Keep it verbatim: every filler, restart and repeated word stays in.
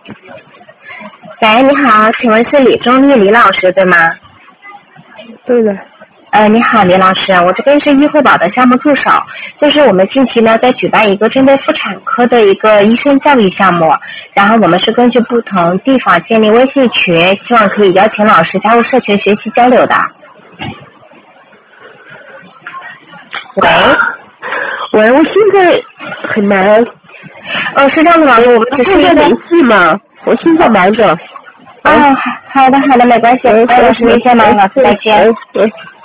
喂，你好，请问是李忠丽李老师对吗？ 对的。 呃，你好，李老师，我这边是医惠宝的项目助手，就是我们近期呢在举办一个针对妇产科的一个医生教育项目，然后我们是根据不同地方建立微信群，希望可以邀请老师加入社群学习交流的。喂， 喂，我现在很忙。 哦，是这样的，老师，我们只是一个联系嘛，我现在忙着。 哦，好的好的，没关系，哎，老师您先忙，老师再见。 嗯。